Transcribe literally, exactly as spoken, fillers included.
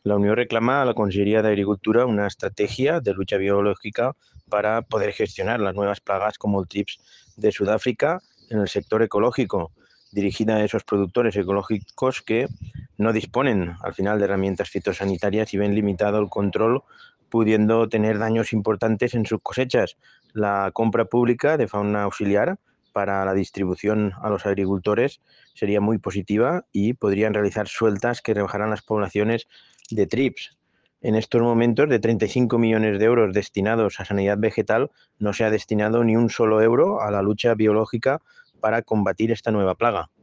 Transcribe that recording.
La Unión reclama a la Consejería de Agricultura una estrategia de lucha biológica para poder gestionar las nuevas plagas como el trips de Sudáfrica en el sector ecológico, dirigida a esos productores ecológicos que no disponen al final de herramientas fitosanitarias y ven limitado el control, pudiendo tener daños importantes en sus cosechas. La compra pública de fauna auxiliar para la distribución a los agricultores sería muy positiva y podrían realizar sueltas que rebajarán las poblaciones de trips. En estos momentos, de treinta y cinco millones de euros destinados a sanidad vegetal, no se ha destinado ni un solo euro a la lucha biológica para combatir esta nueva plaga.